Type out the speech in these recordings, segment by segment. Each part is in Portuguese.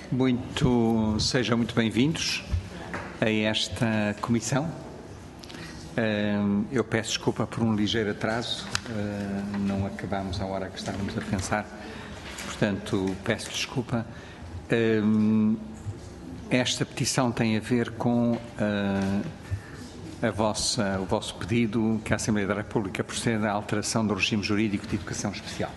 Sejam muito bem-vindos a esta comissão. Eu peço desculpa por um ligeiro atraso, não acabámos a hora que estávamos a pensar, portanto peço desculpa. Esta petição tem a ver com o vosso pedido que a Assembleia da República proceda à alteração do regime jurídico de educação especial.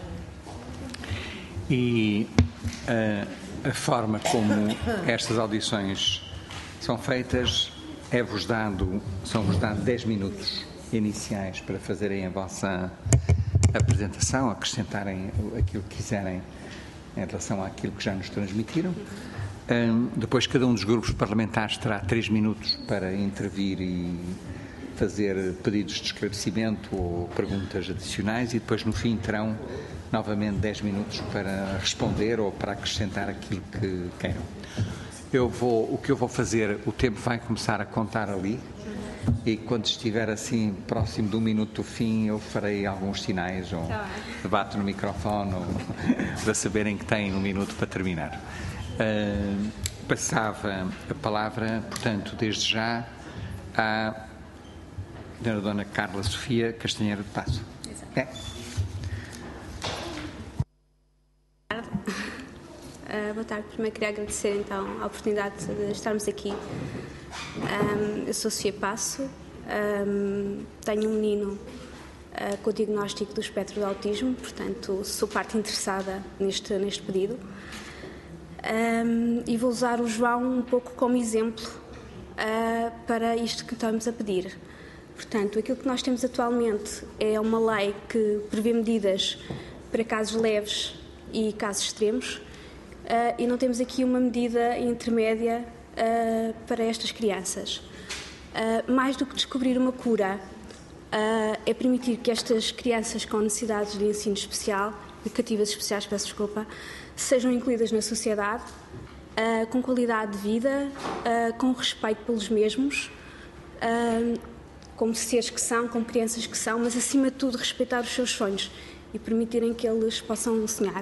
E a forma como estas audições são feitas são-vos dados 10 minutos iniciais para fazerem a vossa apresentação, acrescentarem aquilo que quiserem em relação àquilo que já nos transmitiram. Depois cada um dos grupos parlamentares terá 3 minutos para intervir e fazer pedidos de esclarecimento ou perguntas adicionais e depois no fim terão novamente 10 minutos para responder ou para acrescentar aquilo que queiram. O que eu vou fazer, o tempo vai começar a contar ali e quando estiver assim próximo do minuto do fim eu farei alguns sinais ou debato no microfone ou, para saberem que têm um minuto para terminar. Passava a palavra, portanto, desde já à Dona Carla Sofia Castanheira de Passo. Boa tarde. Primeiro queria agradecer então a oportunidade de estarmos aqui. Eu sou Sofia Passo, tenho um menino com o diagnóstico do espectro do autismo, portanto sou parte interessada neste pedido. E vou usar o João um pouco como exemplo para isto que estamos a pedir. Portanto, aquilo que nós temos atualmente é uma lei que prevê medidas para casos leves e casos extremos, e não temos aqui uma medida intermédia para estas crianças. Mais do que descobrir uma cura, é permitir que estas crianças com necessidades de ensino especial, educativas especiais, peço desculpa, sejam incluídas na sociedade, com qualidade de vida, com respeito pelos mesmos, como seres que são, como crianças que são, mas acima de tudo respeitar os seus sonhos e permitirem que eles possam sonhar.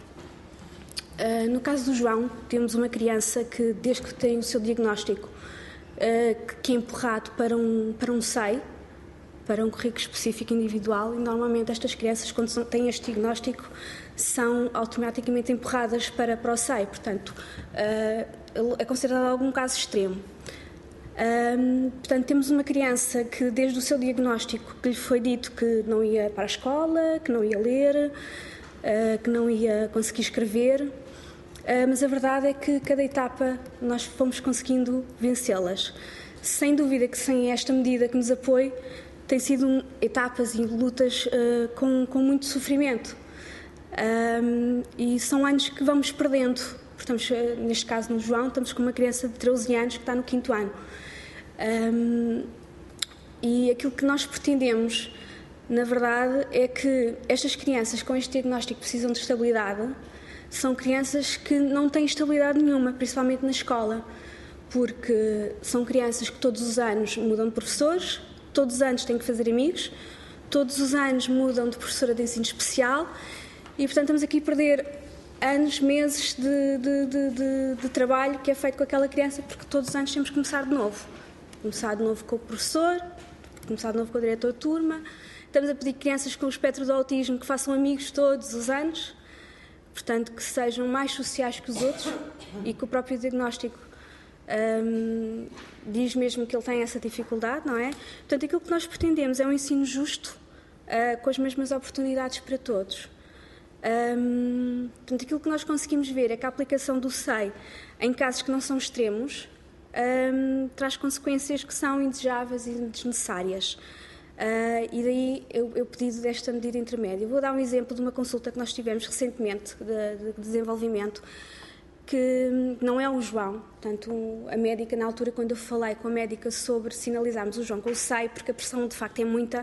No caso do João, temos uma criança que, desde que tem o seu diagnóstico, que é empurrado para um SEI, para um currículo específico individual, e normalmente estas crianças, quando têm este diagnóstico, são automaticamente empurradas para o SEI, portanto, é considerado algum caso extremo. Portanto, temos uma criança que, desde o seu diagnóstico, que lhe foi dito que não ia para a escola, que não ia ler, que não ia conseguir escrever, mas a verdade é que cada etapa nós fomos conseguindo vencê-las. Sem dúvida que sem esta medida que nos apoie, tem sido etapas e lutas com muito sofrimento. E são anos que vamos perdendo. Portanto, neste caso, no João, estamos com uma criança de 13 anos que está no 5º ano. E aquilo que nós pretendemos, na verdade, é que estas crianças com este diagnóstico precisam de estabilidade. São crianças que não têm estabilidade nenhuma, principalmente na escola, porque são crianças que todos os anos mudam de professores, todos os anos têm que fazer amigos, todos os anos mudam de professora de ensino especial e, portanto, estamos aqui a perder anos, meses de trabalho que é feito com aquela criança, porque todos os anos temos que começar de novo. Começar de novo com o professor, começar de novo com o diretor de turma. Estamos a pedir crianças com o espectro do autismo que façam amigos todos os anos, portanto, que sejam mais sociais que os outros e que o próprio diagnóstico diz mesmo que ele tem essa dificuldade, não é? Portanto, aquilo que nós pretendemos é um ensino justo, com as mesmas oportunidades para todos. Portanto, aquilo que nós conseguimos ver é que a aplicação do SEI em casos que não são extremos traz consequências que são indesejáveis e desnecessárias. E daí eu pedido desta medida intermédia. Vou dar um exemplo de uma consulta que nós tivemos recentemente de desenvolvimento, que não é o João. Portanto, a médica, na altura, quando eu falei com a médica sobre sinalizarmos o João com o SEI, porque a pressão de facto é muita,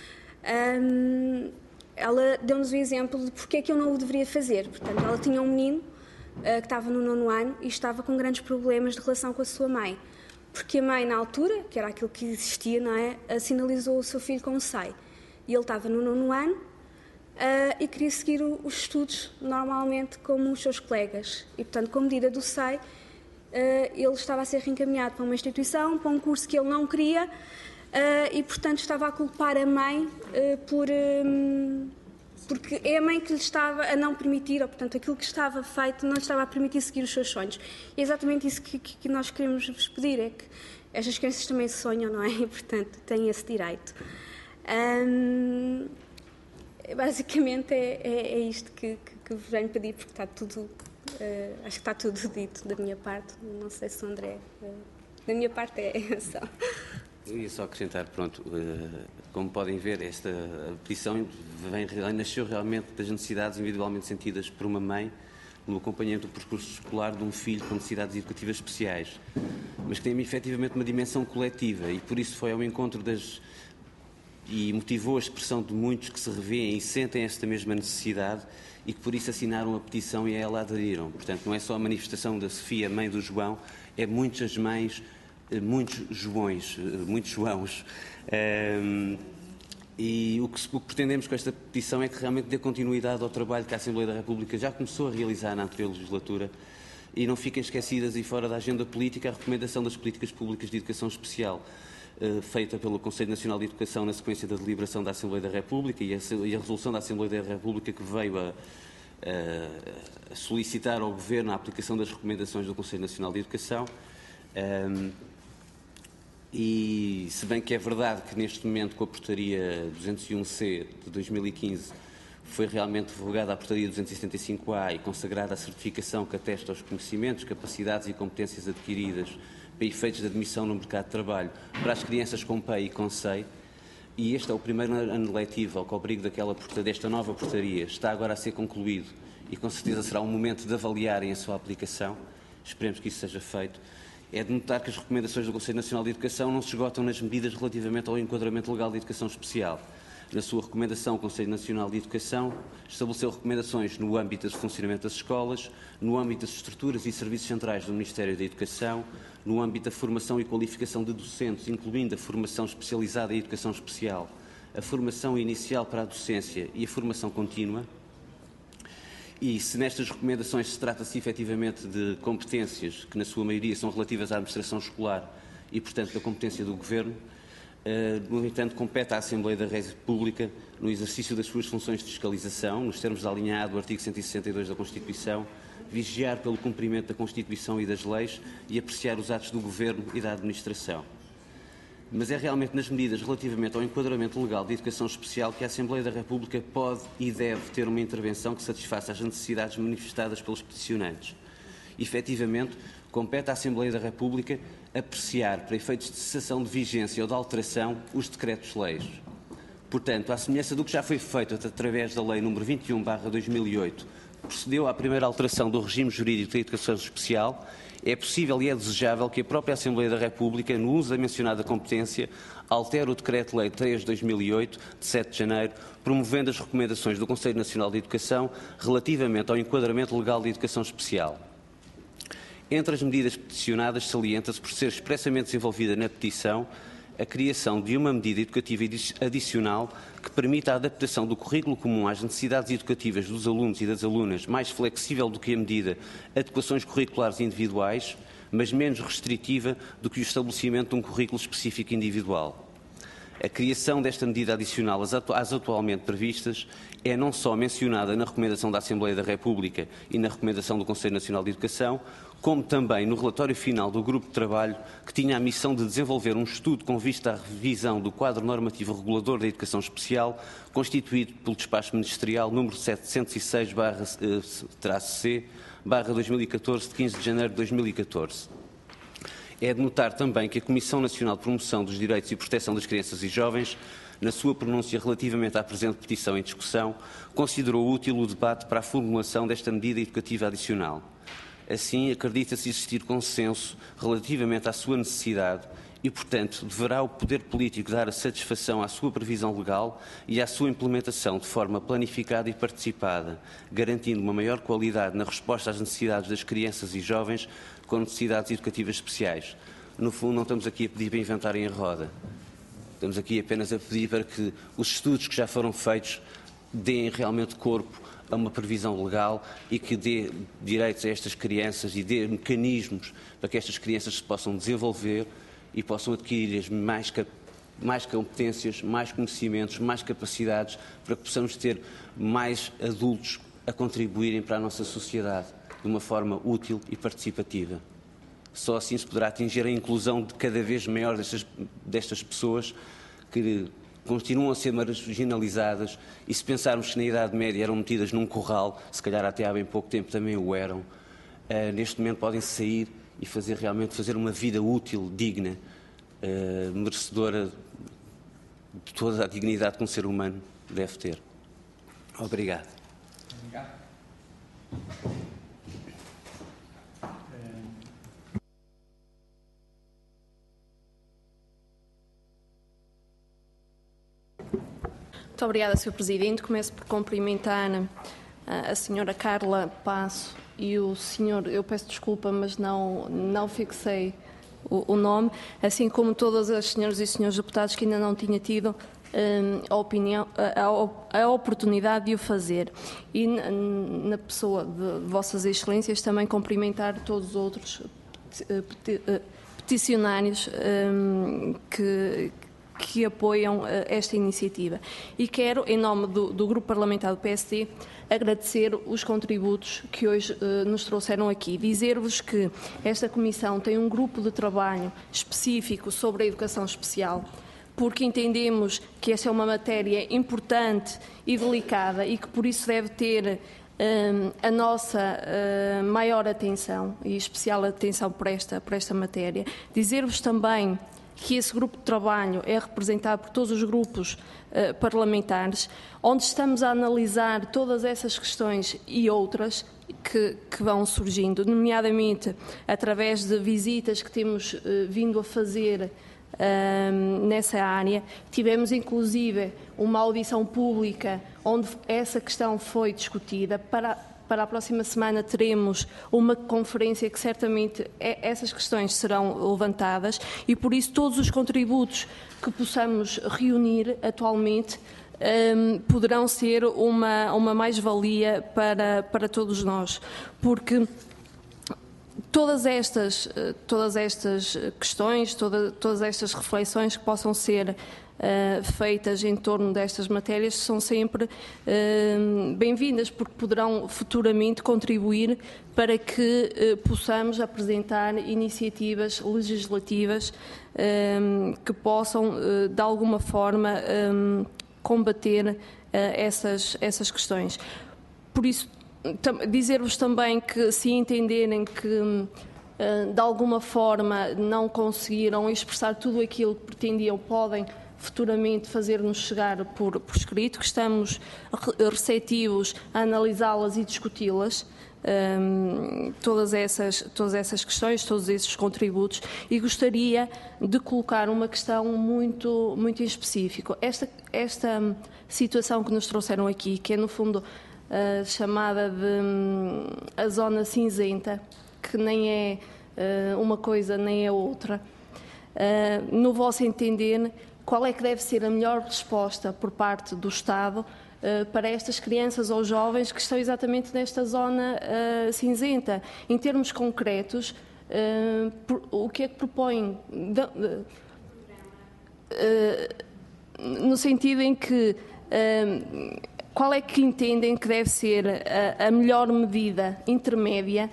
ela deu-nos o exemplo de porque é que eu não o deveria fazer. Portanto, ela tinha um menino que estava no 9º ano e estava com grandes problemas de relação com a sua mãe. Porque a mãe, na altura, que era aquilo que existia, não é, sinalizou o seu filho com o SEI. E ele estava no 9º ano, e queria seguir os estudos normalmente como os seus colegas. E, portanto, com a medida do SEI, ele estava a ser reencaminhado para uma instituição, para um curso que ele não queria, e, portanto, estava a culpar a mãe porque é a mãe que lhe estava a não permitir, ou, portanto, aquilo que estava feito não lhe estava a permitir seguir os seus sonhos. E é exatamente isso que nós queremos vos pedir, é que estas crianças também sonham, não é? E, portanto, têm esse direito. Basicamente é isto que vos venho pedir, porque está tudo, acho que está tudo dito da minha parte. Não sei se o André, da minha parte é só. Eu ia só acrescentar, pronto, como podem ver, esta petição nasceu realmente das necessidades individualmente sentidas por uma mãe no acompanhamento do percurso escolar de um filho com necessidades educativas especiais, mas que tem efetivamente uma dimensão coletiva e por isso foi ao encontro e motivou a expressão de muitos que se revêem e sentem esta mesma necessidade e que por isso assinaram a petição e a ela aderiram. Portanto, não é só a manifestação da Sofia, mãe do João, é muitas mães, muitos Joões, muitos Joãos. E o que pretendemos com esta petição é que realmente dê continuidade ao trabalho que a Assembleia da República já começou a realizar na anterior legislatura e não fiquem esquecidas e fora da agenda política a recomendação das políticas públicas de educação especial feita pelo Conselho Nacional de Educação na sequência da deliberação da Assembleia da República e a resolução da Assembleia da República que veio a solicitar ao Governo a aplicação das recomendações do Conselho Nacional de Educação. E se bem que é verdade que neste momento com a portaria 201C de 2015 foi realmente revogada a portaria 275A e consagrada a certificação que atesta aos conhecimentos, capacidades e competências adquiridas para efeitos de admissão no mercado de trabalho para as crianças com PEI e com SEI, e este é o primeiro ano letivo ao que ao abrigo desta nova portaria está agora a ser concluído e com certeza será um momento de avaliarem a sua aplicação, esperemos que isso seja feito. É de notar que as recomendações do Conselho Nacional de Educação não se esgotam nas medidas relativamente ao enquadramento legal de educação especial. Na sua recomendação, o Conselho Nacional de Educação estabeleceu recomendações no âmbito do funcionamento das escolas, no âmbito das estruturas e serviços centrais do Ministério da Educação, no âmbito da formação e qualificação de docentes, incluindo a formação especializada em educação especial, a formação inicial para a docência e a formação contínua. E se nestas recomendações se trata-se efetivamente de competências que na sua maioria são relativas à administração escolar e, portanto, da competência do Governo, no entanto, compete à Assembleia da República, no exercício das suas funções de fiscalização, nos termos da linha A do artigo 162 da Constituição, vigiar pelo cumprimento da Constituição e das leis e apreciar os atos do Governo e da Administração. Mas é realmente nas medidas relativamente ao enquadramento legal de educação especial que a Assembleia da República pode e deve ter uma intervenção que satisfaça as necessidades manifestadas pelos peticionantes. Efetivamente, compete à Assembleia da República apreciar, para efeitos de cessação de vigência ou de alteração, os decretos-leis. Portanto, à semelhança do que já foi feito através da Lei nº 21/2008, procedeu à primeira alteração do regime jurídico da educação especial, é possível e é desejável que a própria Assembleia da República, no uso da mencionada competência, altere o Decreto-Lei 3/2008, de 7 de janeiro, promovendo as recomendações do Conselho Nacional de Educação relativamente ao enquadramento legal de educação especial. Entre as medidas peticionadas, salienta-se, por ser expressamente desenvolvida na petição, a criação de uma medida educativa adicional que permita a adaptação do currículo comum às necessidades educativas dos alunos e das alunas, mais flexível do que a medida adequações curriculares individuais, mas menos restritiva do que o estabelecimento de um currículo específico individual. A criação desta medida adicional às atualmente previstas é não só mencionada na recomendação da Assembleia da República e na recomendação do Conselho Nacional de Educação, como também no relatório final do Grupo de Trabalho, que tinha a missão de desenvolver um estudo com vista à revisão do quadro normativo regulador da educação especial, constituído pelo Despacho Ministerial número 706/C/2014, de 15 de janeiro de 2014. É de notar também que a Comissão Nacional de Promoção dos Direitos e Proteção das Crianças e Jovens, na sua pronúncia relativamente à presente petição em discussão, considerou útil o debate para a formulação desta medida educativa adicional. Assim, acredita-se existir consenso relativamente à sua necessidade e, portanto, deverá o poder político dar a satisfação à sua previsão legal e à sua implementação de forma planificada e participada, garantindo uma maior qualidade na resposta às necessidades das crianças e jovens com necessidades educativas especiais. No fundo, não estamos aqui a pedir para inventarem a roda. Estamos aqui apenas a pedir para que os estudos que já foram feitos deem realmente corpo a uma previsão legal e que dê direitos a estas crianças e dê mecanismos para que estas crianças se possam desenvolver e possam adquirir mais competências, mais conhecimentos, mais capacidades, para que possamos ter mais adultos a contribuírem para a nossa sociedade de uma forma útil e participativa. Só assim se poderá atingir a inclusão de cada vez maior destas pessoas que continuam a ser marginalizadas, e se pensarmos que na Idade Média eram metidas num curral, se calhar até há bem pouco tempo também o eram, neste momento podem sair e realmente fazer uma vida útil, digna, merecedora de toda a dignidade que um ser humano deve ter. Obrigado. Muito obrigada, Sr. Presidente. Começo por cumprimentar a Sra. Carla Passo e o Sr., eu peço desculpa, mas não fixei o nome, assim como todas as senhoras e senhores deputados que ainda não tinha tido a oportunidade de o fazer. E na pessoa de Vossas Excelências também cumprimentar todos os outros peticionários que apoiam esta iniciativa. E quero, em nome do Grupo Parlamentar do PSD, agradecer os contributos que hoje nos trouxeram aqui. Dizer-vos que esta Comissão tem um grupo de trabalho específico sobre a educação especial, porque entendemos que esta é uma matéria importante e delicada e que por isso deve ter a nossa maior atenção e especial atenção por esta matéria. Dizer-vos também que esse grupo de trabalho é representado por todos os grupos parlamentares, onde estamos a analisar todas essas questões e outras que vão surgindo, nomeadamente através de visitas que temos vindo a fazer nessa área. Tivemos inclusive uma audição pública onde essa questão foi discutida. Para a próxima semana teremos uma conferência que certamente essas questões serão levantadas e por isso todos os contributos que possamos reunir atualmente poderão ser uma mais-valia para todos nós, porque todas estas questões, todas estas reflexões que possam ser feitas em torno destas matérias são sempre bem-vindas, porque poderão futuramente contribuir para que possamos apresentar iniciativas legislativas que possam, de alguma forma, combater essas questões. Por isso, dizer-vos também que, se entenderem que de alguma forma não conseguiram expressar tudo aquilo que pretendiam, podem futuramente fazer-nos chegar por escrito, que estamos receptivos a analisá-las e discuti-las, todas essas questões, todos esses contributos, e gostaria de colocar uma questão muito em específico. Esta situação que nos trouxeram aqui, que é no fundo chamada de a zona cinzenta, que nem é uma coisa nem é outra, no vosso entender, qual é que deve ser a melhor resposta por parte do Estado para estas crianças ou jovens que estão exatamente nesta zona cinzenta? Em termos concretos, o que é que propõem? No sentido em que qual é que entendem que deve ser a melhor medida intermédia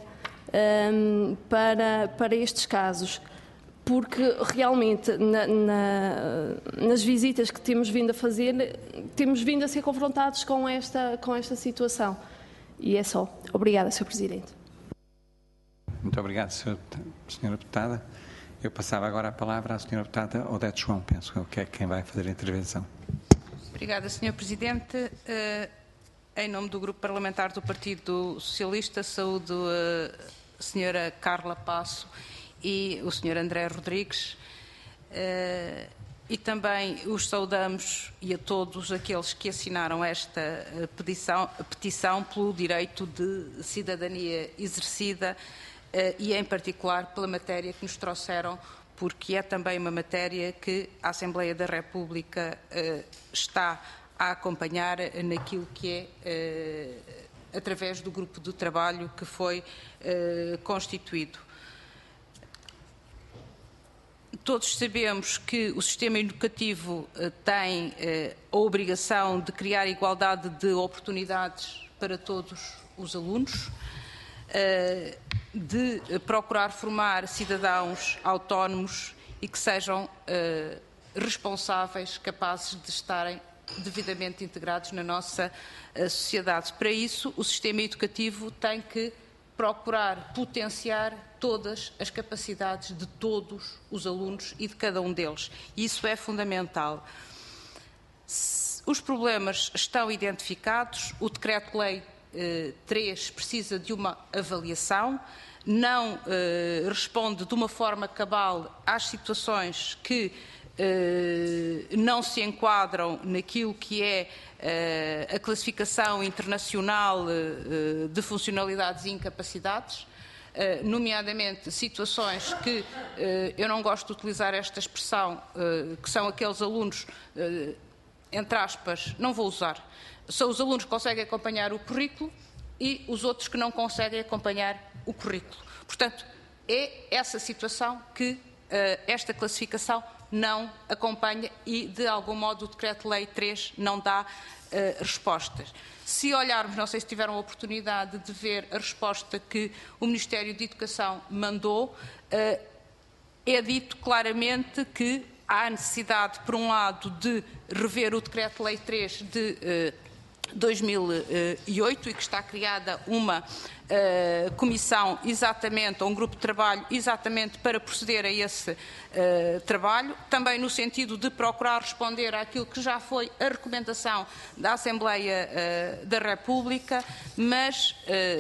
para estes casos? Porque realmente nas visitas que temos vindo a fazer, temos vindo a ser confrontados com esta situação. E é só. Obrigada, Sr. Presidente. Muito obrigado, Sra. Deputada. Eu passava agora a palavra à Sra. Deputada Odete João, penso que é quem vai fazer a intervenção. Obrigada, Sr. Presidente. Em nome do Grupo Parlamentar do Partido Socialista, saúdo a Sra. Carla Passo e o Sr. André Rodrigues, e também os saudamos e a todos aqueles que assinaram esta petição pelo direito de cidadania exercida e em particular pela matéria que nos trouxeram, porque é também uma matéria que a Assembleia da República está a acompanhar naquilo que é através do grupo de trabalho que foi constituído. Todos sabemos que o sistema educativo tem a obrigação de criar igualdade de oportunidades para todos os alunos, de procurar formar cidadãos autónomos e que sejam responsáveis, capazes de estarem devidamente integrados na nossa sociedade. Para isso, o sistema educativo tem que procurar potenciar todas as capacidades de todos os alunos e de cada um deles. Isso é fundamental. Os problemas estão identificados, o Decreto-Lei 3 precisa de uma avaliação, não responde de uma forma cabal às situações que não se enquadram naquilo que é a classificação internacional de funcionalidades e incapacidades, nomeadamente situações que, eu não gosto de utilizar esta expressão, que são aqueles alunos, entre aspas, não vou usar, são os alunos que conseguem acompanhar o currículo e os outros que não conseguem acompanhar o currículo. Portanto, é essa situação que esta classificação não acompanha e, de algum modo, o Decreto-Lei 3 não dá respostas. Se olharmos, não sei se tiveram a oportunidade de ver a resposta que o Ministério da Educação mandou, é dito claramente que há necessidade, por um lado, de rever o Decreto-Lei 3 de 2008 e que está criada uma comissão exatamente, ou um grupo de trabalho exatamente para proceder a esse trabalho, também no sentido de procurar responder àquilo que já foi a recomendação da Assembleia da República, mas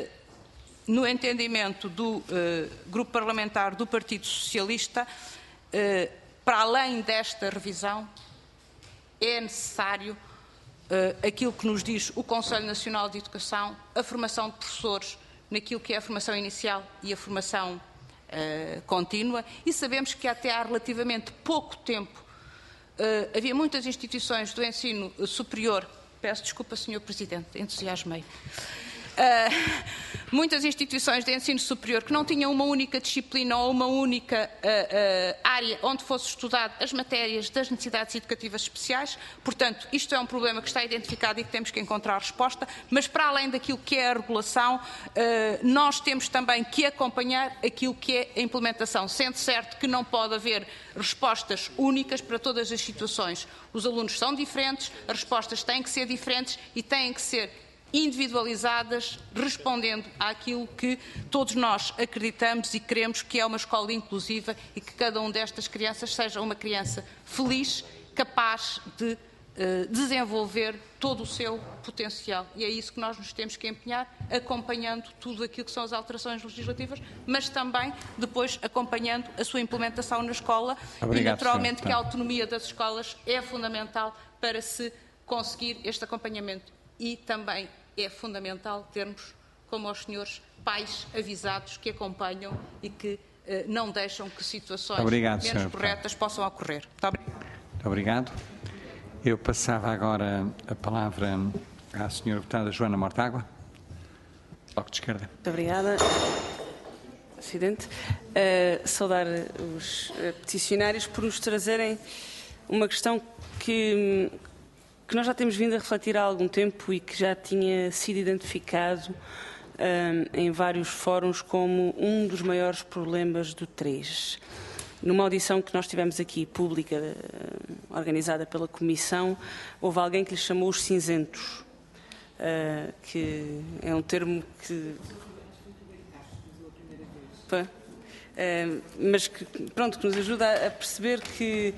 no entendimento do grupo parlamentar do Partido Socialista, para além desta revisão, é necessário aquilo que nos diz o Conselho Nacional de Educação, a formação de professores naquilo que é a formação inicial e a formação contínua, e sabemos que até há relativamente pouco tempo havia muitas instituições do ensino superior, peço desculpa, Sr. Presidente, entusiasmei, muitas instituições de ensino superior que não tinham uma única disciplina ou uma única área onde fosse estudado as matérias das necessidades educativas especiais. Portanto, isto é um problema que está identificado e que temos que encontrar resposta, mas para além daquilo que é a regulação, nós temos também que acompanhar aquilo que é a implementação, sendo certo que não pode haver respostas únicas para todas as situações. Os alunos são diferentes, as respostas têm que ser diferentes e têm que ser individualizadas, respondendo àquilo que todos nós acreditamos e queremos, que é uma escola inclusiva e que cada uma destas crianças seja uma criança feliz, capaz de desenvolver todo o seu potencial. E é isso que nós nos temos que empenhar, acompanhando tudo aquilo que são as alterações legislativas, mas também depois acompanhando a sua implementação na escola. Obrigado, e naturalmente que a autonomia das escolas é fundamental para se conseguir este acompanhamento. E também é fundamental termos, como os senhores, pais avisados que acompanham e que não deixam que situações menos corretas possam ocorrer. Muito obrigado. Muito obrigado. Eu passava agora a palavra à senhora deputada Joana Mortágua, Bloco de Esquerda. Muito obrigada, Presidente. Saudar os peticionários por nos trazerem uma questão que nós já temos vindo a refletir há algum tempo e que já tinha sido identificado em vários fóruns como um dos maiores problemas do 3. Numa audição que nós tivemos aqui, pública, organizada pela Comissão, houve alguém que lhe chamou os cinzentos, que é um termo que... mas que, pronto, que nos ajuda a perceber que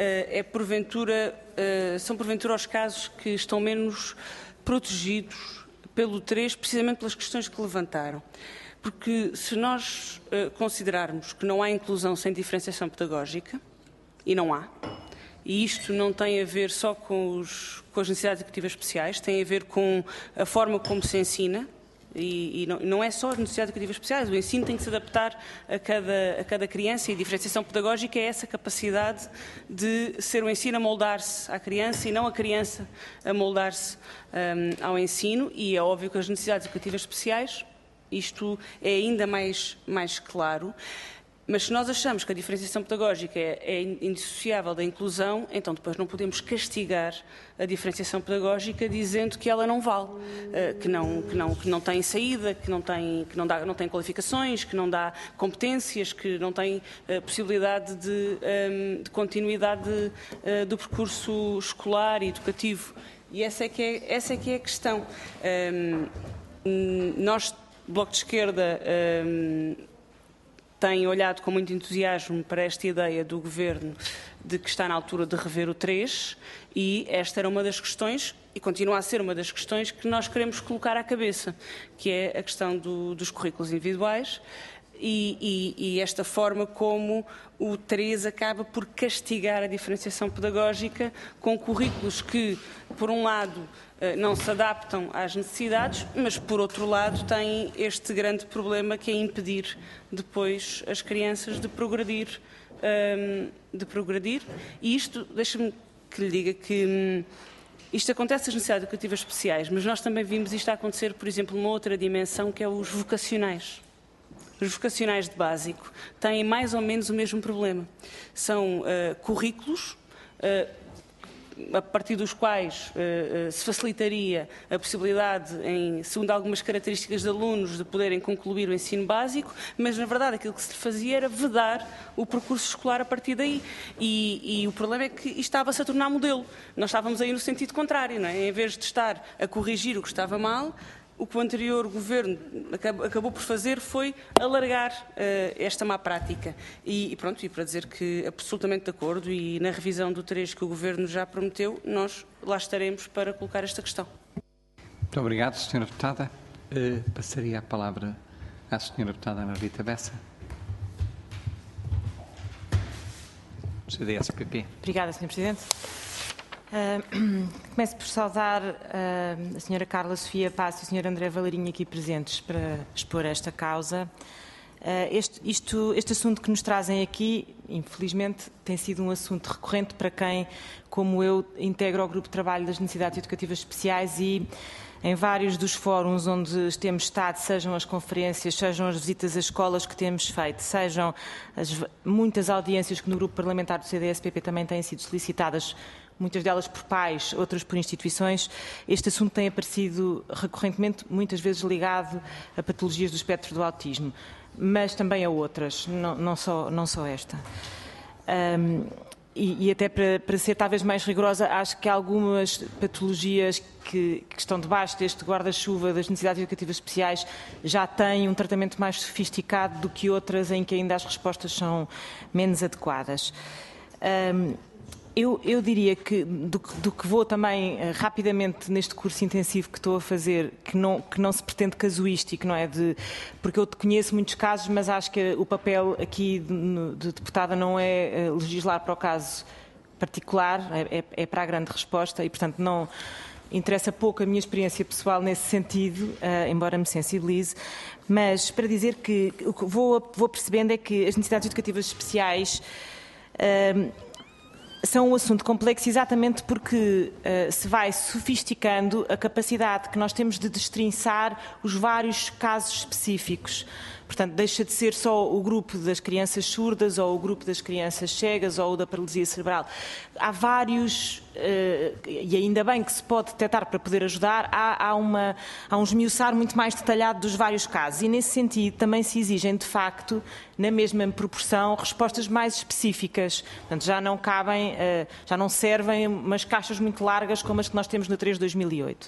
são porventura os casos que estão menos protegidos pelo 3, precisamente pelas questões que levantaram. Porque se nós considerarmos que não há inclusão sem diferenciação pedagógica, e não há, e isto não tem a ver só com as necessidades educativas especiais, tem a ver com a forma como se ensina, E não é só as necessidades educativas especiais, o ensino tem que se adaptar a cada criança, e a diferenciação pedagógica é essa capacidade de ser o ensino a moldar-se à criança e não a criança a moldar-se ao ensino, e é óbvio que as necessidades educativas especiais, isto é ainda mais claro. Mas se nós achamos que a diferenciação pedagógica é indissociável da inclusão, então depois não podemos castigar a diferenciação pedagógica dizendo que ela não vale, que não tem saída, que não tem qualificações, que não dá competências, que não tem possibilidade de continuidade do percurso escolar e educativo. E essa é que é a questão. Nós, Bloco de Esquerda, tem olhado com muito entusiasmo para esta ideia do Governo de que está na altura de rever o 3, e esta era uma das questões, e continua a ser uma das questões que nós queremos colocar à cabeça, que é a questão dos currículos individuais e esta forma como o 3 acaba por castigar a diferenciação pedagógica com currículos que, por um lado, não se adaptam às necessidades, mas, por outro lado, têm este grande problema que é impedir depois as crianças de progredir. E isto, deixa-me que lhe diga que isto acontece nas necessidades educativas especiais, mas nós também vimos isto a acontecer, por exemplo, numa outra dimensão, que é os vocacionais. Os vocacionais de básico têm mais ou menos o mesmo problema. São currículos a partir dos quais se facilitaria a possibilidade, segundo algumas características de alunos, de poderem concluir o ensino básico, mas, na verdade, aquilo que se fazia era vedar o percurso escolar a partir daí. E o problema é que isto estava-se a tornar modelo. Nós estávamos aí no sentido contrário, não é? Em vez de estar a corrigir o que estava mal, o que o anterior Governo acabou por fazer foi alargar esta má prática. E pronto, e para dizer que absolutamente de acordo, e na revisão do 3 que o Governo já prometeu, nós lá estaremos para colocar esta questão. Muito obrigado, Sra. Deputada. Passaria a palavra à Sra. Deputada Ana Rita Bessa. CDS-PP. Obrigada, Sr. Presidente. Começo por saudar a Sra. Carla Sofia Passo e o Sr. André Valerinho aqui presentes para expor esta causa. Este assunto que nos trazem aqui, infelizmente, tem sido um assunto recorrente para quem, como eu, integra o grupo de trabalho das necessidades educativas especiais, e em vários dos fóruns onde temos estado, sejam as conferências, sejam as visitas às escolas que temos feito, sejam muitas audiências que no grupo parlamentar do CDS-PP também têm sido solicitadas, muitas delas por pais, outras por instituições, este assunto tem aparecido recorrentemente, muitas vezes ligado a patologias do espectro do autismo, mas também a outras, não só esta. E até para ser talvez mais rigorosa, acho que algumas patologias que estão debaixo deste guarda-chuva das necessidades educativas especiais já têm um tratamento mais sofisticado do que outras em que ainda as respostas são menos adequadas. Eu diria que, do que vou também rapidamente neste curso intensivo que estou a fazer, que não se pretende casuístico, não é? Porque eu conheço muitos casos, mas acho que o papel aqui de deputada não é legislar para o caso particular, é para a grande resposta, e, portanto, não interessa pouco a minha experiência pessoal nesse sentido, embora me sensibilize, mas para dizer que o que vou percebendo é que as necessidades educativas especiais são um assunto complexo exatamente porque se vai sofisticando a capacidade que nós temos de destrinçar os vários casos específicos. Portanto, deixa de ser só o grupo das crianças surdas ou o grupo das crianças cegas ou o da paralisia cerebral. Há vários, e ainda bem que se pode detectar para poder ajudar, há um esmiuçar muito mais detalhado dos vários casos. E, nesse sentido, também se exigem, de facto, na mesma proporção, respostas mais específicas. Portanto, já não cabem, já não servem umas caixas muito largas como as que nós temos no 3 de 2008.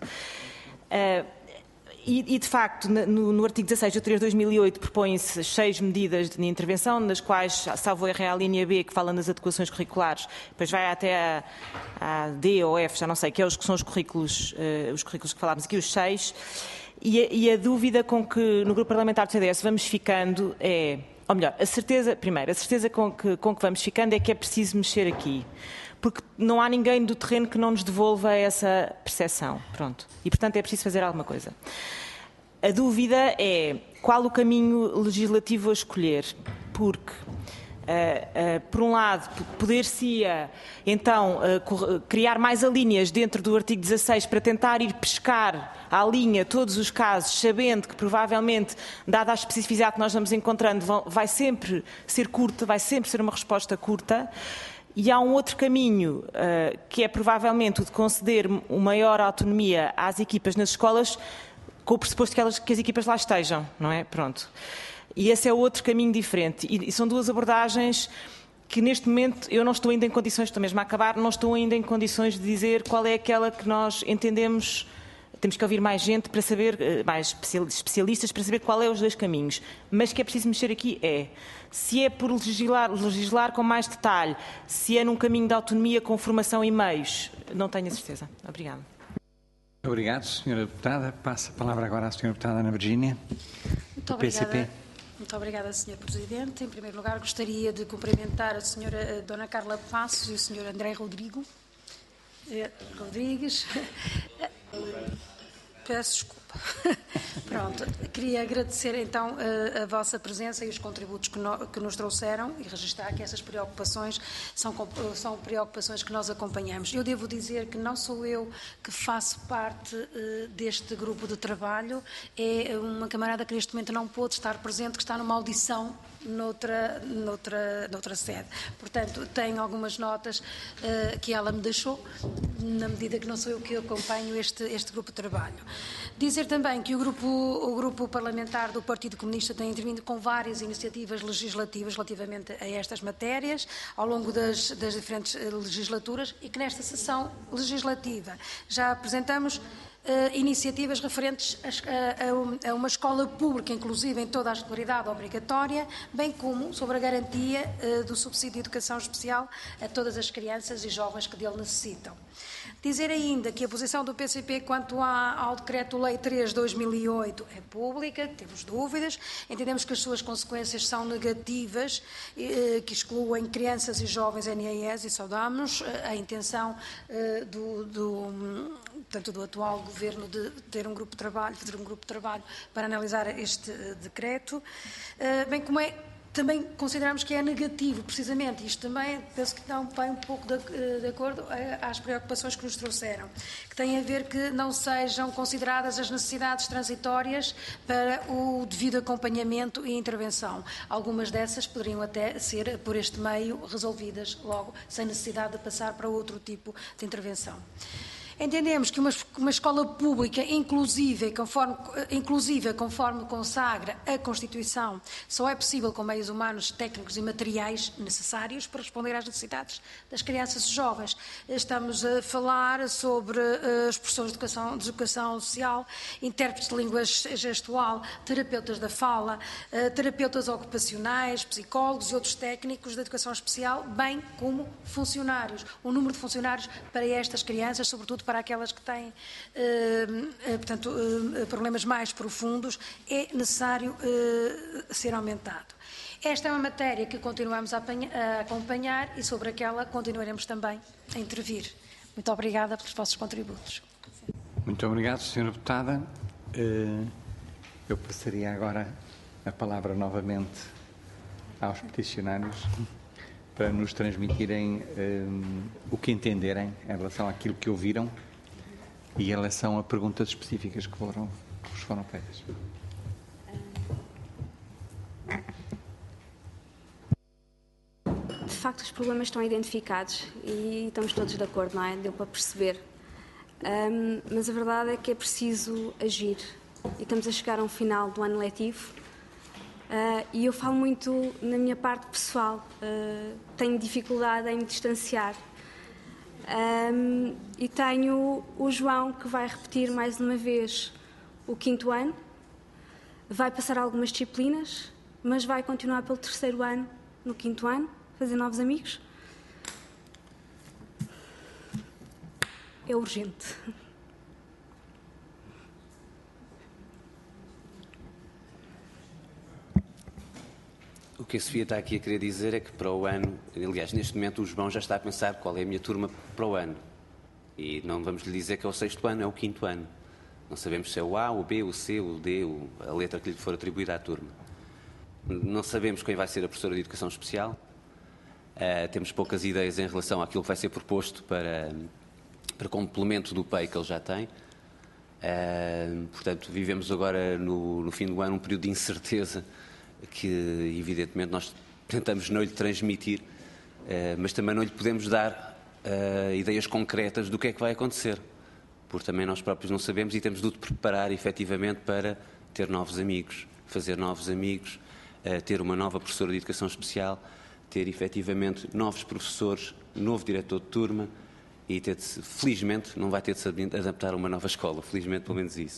E, de facto, no artigo 16 do 3 de 2008 propõem-se 6 medidas de intervenção, nas quais, salvo erro, é a linha B que fala nas adequações curriculares, depois vai até a D ou F, já não sei, que são os currículos que falámos aqui, os 6. E a dúvida com que no grupo parlamentar do CDS vamos ficando é, ou melhor, a certeza com que vamos ficando é que é preciso mexer aqui. Porque não há ninguém do terreno que não nos devolva essa percepção. Pronto. E, portanto, é preciso fazer alguma coisa. A dúvida é qual o caminho legislativo a escolher, porque, por um lado, poder-se-ia, então, criar mais alíneas dentro do artigo 16 para tentar ir pescar à linha todos os casos, sabendo que, provavelmente, dada a especificidade que nós vamos encontrando, vai sempre ser curta, vai sempre ser uma resposta curta. E há um outro caminho, que é provavelmente o de conceder uma maior autonomia às equipas nas escolas, com o pressuposto que as equipas lá estejam, não é? Pronto. E esse é outro caminho diferente. E são duas abordagens que neste momento eu não estou ainda em condições, estou mesmo a acabar, não estou ainda em condições de dizer qual é aquela que nós entendemos. Temos que ouvir mais gente para saber, mais especialistas para saber qual é os dois caminhos. Mas que é preciso mexer aqui se é por legislar com mais detalhe, se é num caminho de autonomia com formação e meios, não tenho a certeza. Obrigada. Obrigado, Sra. Deputada. Passo a palavra agora à Sra. Deputada Ana Virgínia, do PCP. Muito obrigada, Sr. Presidente. Em primeiro lugar, gostaria de cumprimentar a Sra. Dona Carla Passos e o Sr. André Rodrigues. Peço desculpa. Pronto, queria agradecer então a vossa presença e os contributos que nos trouxeram e registrar que essas preocupações são preocupações que nós acompanhamos. Eu devo dizer que não sou eu que faço parte deste grupo de trabalho, é uma camarada que neste momento não pôde estar presente, que está numa audição noutra sede. Portanto, tenho algumas notas que ela me deixou, na medida que não sou eu que acompanho este grupo de trabalho. Dizer também que o grupo parlamentar do Partido Comunista tem intervindo com várias iniciativas legislativas relativamente a estas matérias ao longo das diferentes legislaturas e que nesta sessão legislativa já apresentamos iniciativas referentes a uma escola pública inclusiva em toda a escolaridade obrigatória, bem como sobre a garantia do subsídio de educação especial a todas as crianças e jovens que dele necessitam. Dizer ainda que a posição do PCP quanto ao Decreto-Lei 3/2008 é pública, temos dúvidas, entendemos que as suas consequências são negativas, que excluem crianças e jovens NAES e saudamos a intenção do atual Governo de ter fazer um grupo de trabalho para analisar este decreto, bem como também consideramos que é negativo, precisamente, isto também penso que não vai um pouco de acordo às preocupações que nos trouxeram, que tem a ver que não sejam consideradas as necessidades transitórias para o devido acompanhamento e intervenção. Algumas dessas poderiam até ser, por este meio, resolvidas logo, sem necessidade de passar para outro tipo de intervenção. Entendemos que uma escola pública inclusiva, conforme consagra a Constituição, só é possível com meios humanos, técnicos e materiais necessários para responder às necessidades das crianças e jovens. Estamos a falar sobre os professores de educação social, intérpretes de língua gestual, terapeutas da fala, terapeutas ocupacionais, psicólogos e outros técnicos de educação especial, bem como funcionários. O número de funcionários para estas crianças, sobretudo para aquelas que têm, problemas mais profundos, é necessário ser aumentado. Esta é uma matéria que continuamos a acompanhar e sobre aquela continuaremos também a intervir. Muito obrigada pelos vossos contributos. Muito obrigado, Sra. Deputada. Eu passaria agora a palavra novamente aos peticionários para nos transmitirem o que entenderem em relação àquilo que ouviram e em relação a perguntas específicas que vos foram feitas. De facto, os problemas estão identificados e estamos todos de acordo, não é? Deu para perceber. Mas a verdade é que é preciso agir e estamos a chegar a um final do ano letivo. E eu falo muito na minha parte pessoal, tenho dificuldade em me distanciar e tenho o João que vai repetir mais uma vez o 5º ano, vai passar algumas disciplinas, mas vai continuar pelo 3º ano no 5º ano, fazer novos amigos. É urgente. O que a Sofia está aqui a querer dizer é que para o ano, aliás, neste momento o João já está a pensar qual é a minha turma para o ano. E não vamos lhe dizer que é o 6º ano, é o 5º ano. Não sabemos se é o A, o B, o C, o D, a letra que lhe for atribuída à turma. Não sabemos quem vai ser a professora de Educação Especial. Temos poucas ideias em relação àquilo que vai ser proposto para complemento do PEI que ele já tem. Portanto, vivemos agora no fim do ano um período de incerteza que, evidentemente, nós tentamos não lhe transmitir, mas também não lhe podemos dar ideias concretas do que é que vai acontecer, porque também nós próprios não sabemos e temos de preparar, efetivamente, para ter novos amigos, fazer novos amigos, ter uma nova professora de Educação Especial, ter, efetivamente, novos professores, novo diretor de turma, e felizmente não vai ter de se adaptar a uma nova escola, felizmente pelo menos isso.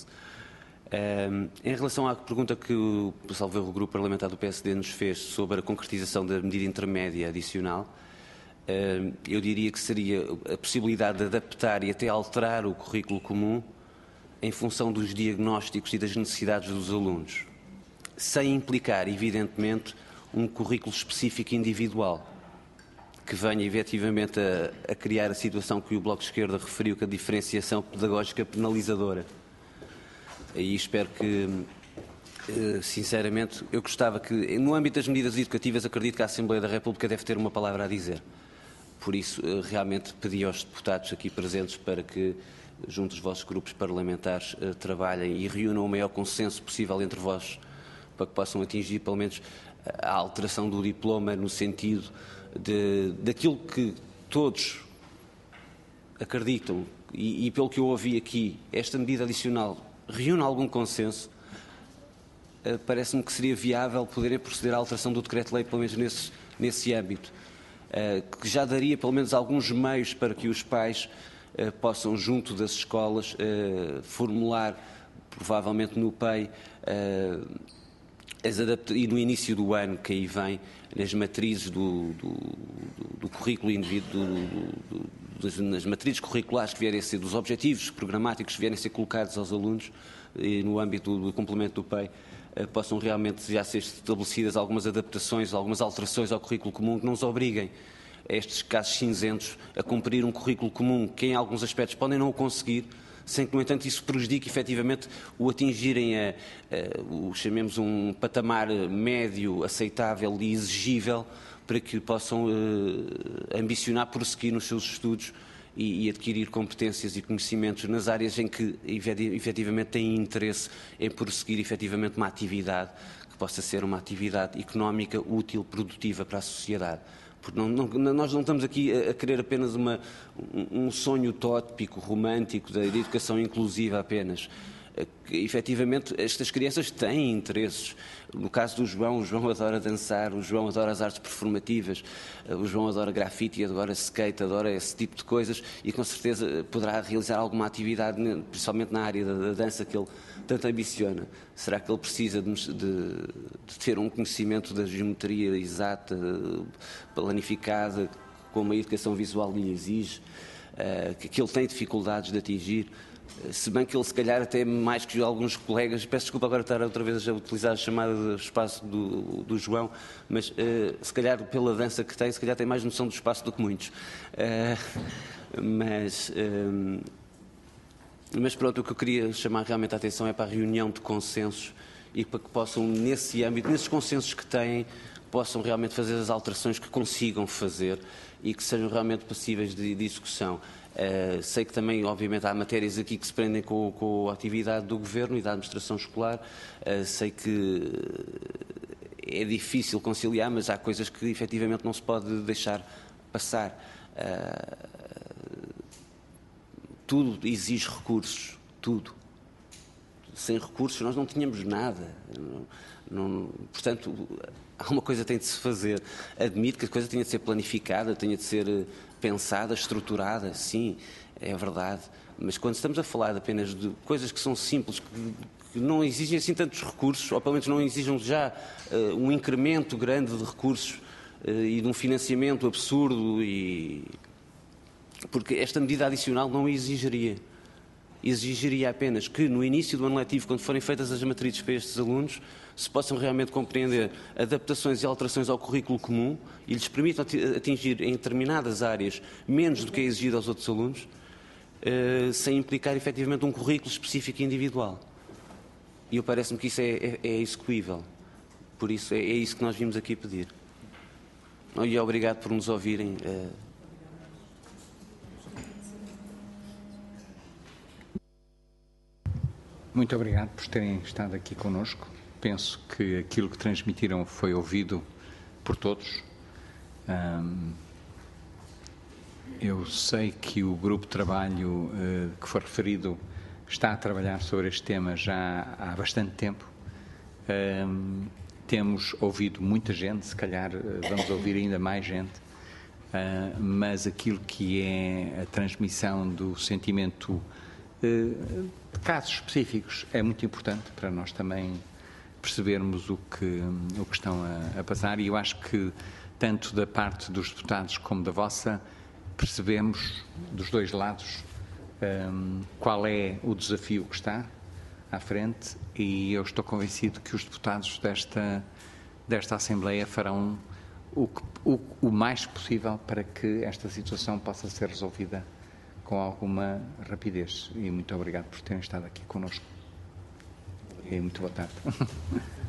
Em relação à pergunta que o Grupo Parlamentar do PSD nos fez sobre a concretização da medida intermédia adicional, eu diria que seria a possibilidade de adaptar e até alterar o currículo comum em função dos diagnósticos e das necessidades dos alunos, sem implicar, evidentemente, um currículo específico individual, que venha efetivamente a criar a situação que o Bloco de Esquerda referiu, que a diferenciação pedagógica penalizadora. E espero que, sinceramente, eu gostava que, no âmbito das medidas educativas, acredito que a Assembleia da República deve ter uma palavra a dizer. Por isso, realmente pedi aos deputados aqui presentes para que, junto dos vossos grupos parlamentares, trabalhem e reúnam o maior consenso possível entre vós, para que possam atingir, pelo menos, a alteração do diploma no sentido daquilo que todos acreditam e pelo que eu ouvi aqui, esta medida adicional reúne algum consenso. Parece-me que seria viável poderem proceder à alteração do decreto-lei, pelo menos nesse âmbito, que já daria pelo menos alguns meios para que os pais possam, junto das escolas, formular, provavelmente no PEI, e no início do ano que aí vem, nas matrizes do currículo nas matrizes curriculares que vierem a ser, dos objetivos programáticos que vierem a ser colocados aos alunos e no âmbito do complemento do PEI, possam realmente já ser estabelecidas algumas adaptações, algumas alterações ao currículo comum que não os obriguem a estes casos cinzentos a cumprir um currículo comum que em alguns aspectos podem não o conseguir, sem que, no entanto, isso prejudique efetivamente o atingirem chamemos um patamar médio, aceitável e exigível para que possam ambicionar prosseguir nos seus estudos e adquirir competências e conhecimentos nas áreas em que efetivamente têm interesse em prosseguir efetivamente uma atividade que possa ser uma atividade económica útil, produtiva para a sociedade. Porque nós não estamos aqui a querer apenas um sonho utópico, romântico da educação inclusiva apenas. Efetivamente, estas crianças têm interesses. No caso do João, o João adora dançar, o João adora as artes performativas, o João adora grafite, adora skate, adora esse tipo de coisas e com certeza poderá realizar alguma atividade, principalmente na área da dança que ele tanto ambiciona. Será que ele precisa de ter um conhecimento da geometria exata, planificada, como a educação visual lhe exige, que ele tem dificuldades de atingir? Se bem que ele, se calhar, até mais que alguns colegas, peço desculpa agora estar outra vez a utilizar a chamada do espaço do João, mas se calhar pela dança que tem, se calhar tem mais noção do espaço do que muitos. Mas pronto, o que eu queria chamar realmente a atenção é para a reunião de consensos e para que possam, nesse âmbito, nesses consensos que têm, possam realmente fazer as alterações que consigam fazer e que sejam realmente passíveis de discussão. Sei que também, obviamente, há matérias aqui que se prendem com a atividade do Governo e da administração escolar. Sei que é difícil conciliar, mas há coisas que efetivamente não se pode deixar passar. Tudo exige recursos, tudo. Sem recursos nós não tínhamos nada. Portanto, há uma coisa que tem de se fazer. Admito que a coisa tenha de ser planificada, tenha de ser pensada, estruturada, sim, é verdade. Mas quando estamos a falar apenas de coisas que são simples, que não exigem assim tantos recursos, ou pelo menos não exijam já um incremento grande de recursos e de um financiamento absurdo, porque esta medida adicional não exigiria. Exigiria apenas que no início do ano letivo, quando forem feitas as matrizes para estes alunos, se possam realmente compreender adaptações e alterações ao currículo comum e lhes permitam atingir em determinadas áreas menos do que é exigido aos outros alunos sem implicar efetivamente um currículo específico e individual. E parece-me que isso é execuível. Por isso, é isso que nós vimos aqui pedir. E obrigado por nos ouvirem. Muito obrigado por terem estado aqui connosco. Penso que aquilo que transmitiram foi ouvido por todos. Eu sei que o grupo de trabalho que foi referido está a trabalhar sobre este tema já há bastante tempo. Temos ouvido muita gente, se calhar vamos ouvir ainda mais gente, mas aquilo que é a transmissão do sentimento de casos específicos é muito importante para nós também percebermos o que estão a passar, e eu acho que tanto da parte dos deputados como da vossa percebemos dos dois lados qual é o desafio que está à frente, e eu estou convencido que os deputados desta Assembleia farão o mais possível para que esta situação possa ser resolvida com alguma rapidez. E muito obrigado por terem estado aqui connosco. E muito boa tarde.